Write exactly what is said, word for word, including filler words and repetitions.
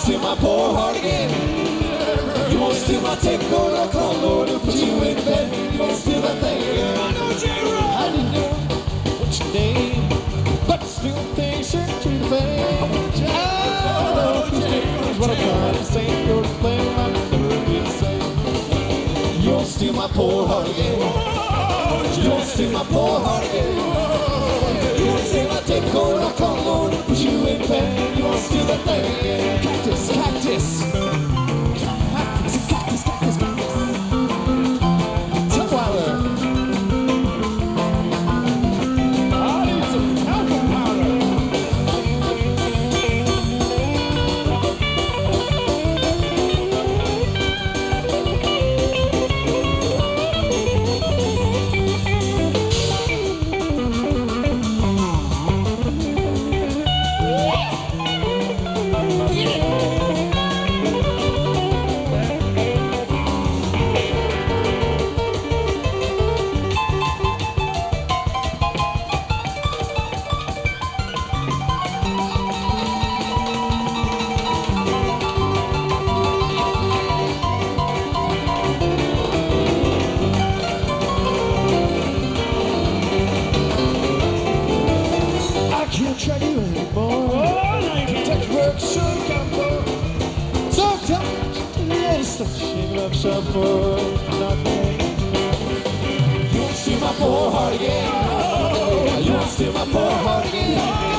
steal my poor heart again. You won't steal my takeover, I'll call Lord and put you in bed. You won't steal that thing again. I know J-Rock. I didn't know what your name, but still things are to the fame. I know J-Rock's what I'm trying to say. You're playing my good say. You won't steal my poor heart again. You won't steal my poor heart again. You won't steal my takeover, I'll call Lord and put you in bed. You won't steal that thing again. Cactus, cactus. Cactus, cactus, cactus, cactus. Tutwiler. I need some talcum powder. Can't try you anymore. Oh, I can touch work, so come on. So tell me, little stuff she loves up for nothing. You won't steal my poor heart again. You won't steal my poor heart again.